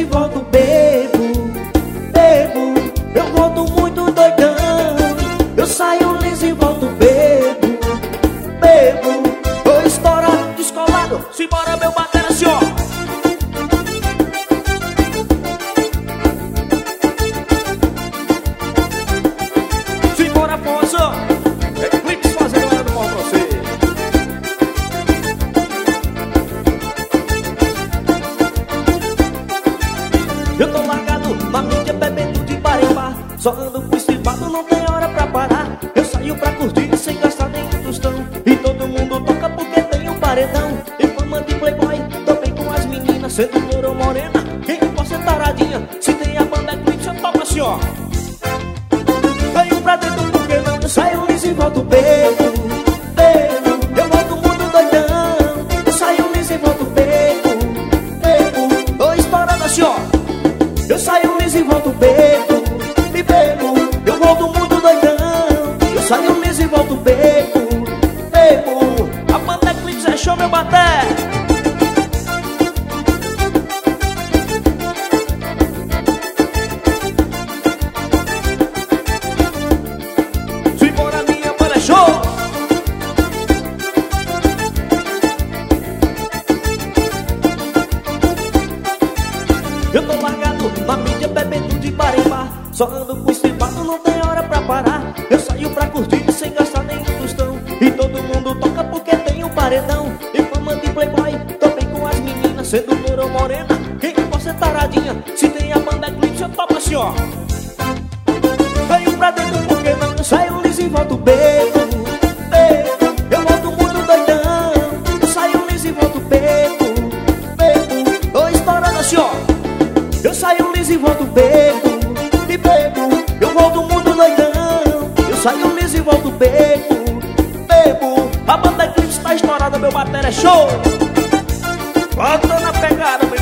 e volto bebo, bebo. Eu volto muito doidão. Eu saio liso e volto bebo, bebo. Tô estourado, descolado. Simbora, meu batera, assim, ó. Simbora, Afonso. Eclipse fazendo ela do mal pra você. Eu tô largado na mídia, bebendo de bar em bar. Só ando com estribado, não tem hora pra parar. Eu saio pra curtir sem gastar nenhum tostão. E todo mundo toca porque tem um paredão. E fama de playboy, também com as meninas. Sendo loura ou morena, quem possa ser taradinha. Se tem a banda Eclipse, eu toco assim, ó. Venho pra dentro porque não. Eu saio liso e volto bebo, bebo. Eu volto muito doidão. Eu saio liso e volto bebo, bebo. Tô estourando assim, ó. Eu saio liso e volto bebo, me bebo. Eu volto muito doidão. Eu saio liso e volto bebo, bebo. A banda Eclipse é show, meu baté. Simbora, minha banda é show. Eu tô largado na mídia, bebendo de bar em bar. Só ando com estribado, não tem hora pra parar. Eu saio pra curtir sem gastar nenhum tostão. E todo mundo toca porque tem um paredão. E fama de playboy, também com as meninas. Sendo loura ou morena, quem possa ser taradinha. Se tem a banda Eclipse, eu toco assim, ó. Venho pra dentro porque não. Eu saio liso e volto bebo, bebo. Eu volto muito doidão. Eu saio liso e volto bebo, bebo. Tô estourando assim, ó. Eu saio liso e volto bebo, me bebo. Eu volto muito doidão. Eu saio liso e volto bebo, bebo. A banda Eclipse tá estourada, meu bater é show. Volta na pegada.